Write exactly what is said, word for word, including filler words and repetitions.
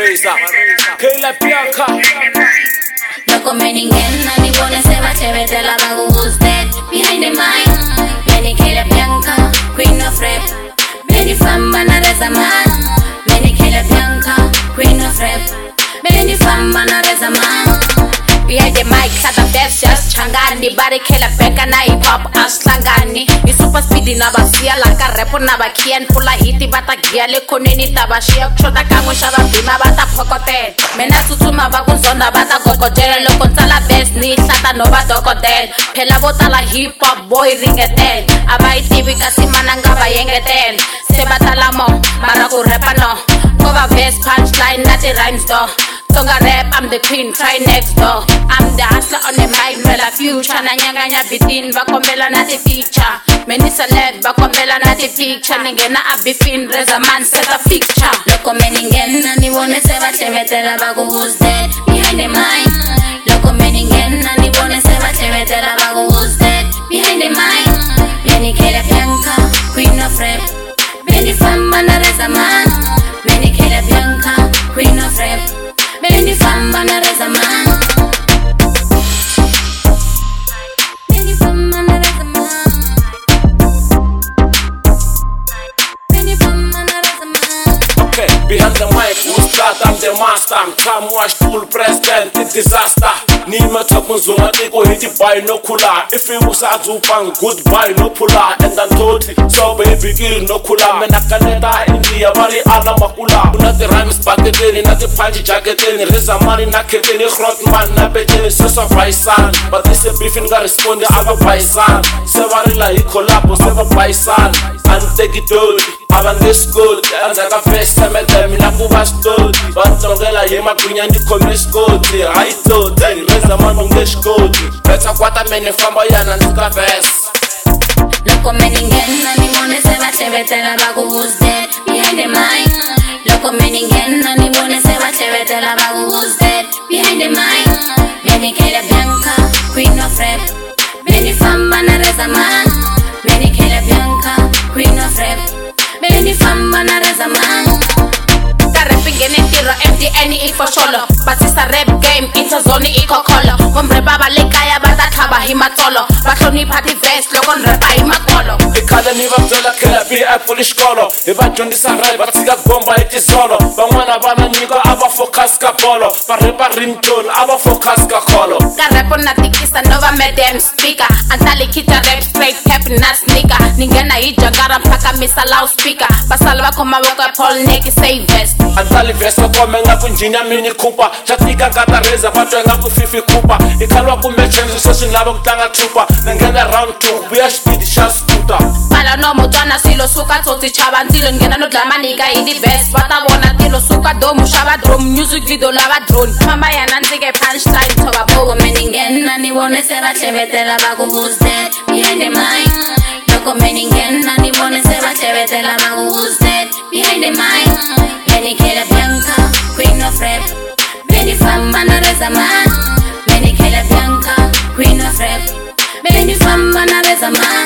Marisa, Kayla Bianca. Loco me ningena ni bone se va chevete la bagu who's dead behind the mic. Many Kayla Bianca, queen of rap. Many fama na reza man. Many Kayla Bianca, queen of rap. Many fama na reza man. Behind the mic, sada best just changani. Bari Kayla Bianca na hip hop aslangani. You super speedy na basia laka repo na bakian pula hiti bata giale koneni tabashia chota kamo shaba bima bata pokote. Mena tutuma bakunzonda bata kokodele loko tala best ni sata no bata kokodele. Pela bota la hip hop boy ringeten. Abai tibi kasi mananga bayengeten. Sebata lamo maraku repa no. Cover best punchline nati rhymes do. Tonga rap, I'm the queen, try next door. I'm the hustler on the mic, mela future. Na nyanga nya bitin, bakombela na the feature. Many celeb, bakombela na the picture. Ningena abifin, reza man set a picture. Loco me ningena, ni wone se va chevete la bagu who's dead behind the mic. Loco me ningena, ni wone se va chevete la bagu who's dead behind the mic. Many Kayla Bianca, queen of rap. Many fama na reza man. Many Kayla Bianca, queen of rap. Many fama na reza man. Many fama na reza man. Many fama na reza man. Okay, behind the mic, who's that? I'm the master. I'm time wash full president, it's disaster. Nima takunzunga tiko hiti buy no kula. If you was a zupang, goodbye no pula. And I'm totally so baby girl no kula. Mena kaneta India mari ala makula. Unati rhymes paketeni, nati panji jacketeni. Reza mari na keteni, chrot man na beteni. Sesa paisan, but this a beefing ga responde aba paisan. Sevari la hikolapo, seva paisan. And take it all, aban this good. And zaka festa mete, mina kuba stood. But tongela yema kunya ni komes good. I told you. Reza man ungesh good. Better kwata mene famba yana ntuka vest. Loco me ningena ni mone se va chevete la bagu who's dead behind the mic. Loco me ningena ni mone se va chevete la bagu who's dead behind the mic. Many Kayla Bianca, queen of rap. Many fama na reza man. Many Kayla Bianca, queen of rap. Many fama na reza man. Tiro M D N E for solo. But it's a rap game, into zone iko kolo. Gombre baba lekaya bata kaba himatolo. Batloni party vest, logon repa himakolo. Ikada niva mzela kela bi apple shkolo. Iba jondi sarai batiga bomba iti solo. Bangwana bana nigo aba focus ka polo. Barepa ringtone aba focus ka kolo. Ka repo na tikisa nova medem speaker. Antali kita rap straight pep na sneaker. Ningena ijangara mpaka misa loudspeaker. Basalwa koma wako Paul Neki say vest. Antali vest kome nga kunjina mini kupa. Chatika kata reza patwe nga kufifi kupa. Ikalwa kumechenzi session labo kutanga chupa. Nengena round two, we are speed shot scooter. Pala no mutwana silo suka toti chaba ntilo. Ngena no glama niga idi best. Bata wana tilo suka domu shaba drum. Music video lava drone. Mamba ya nanzige punchline toba bogo. Meningena ni wone se va chevete la bagu who's dead behind the mic. Loco meningena ni wone se va chevete la bagu who's dead behind the mic. Many Kayla Bianca, queen of rap. Many fama na reza man. Many Kayla Bianca, queen of rap. Many fama na reza man.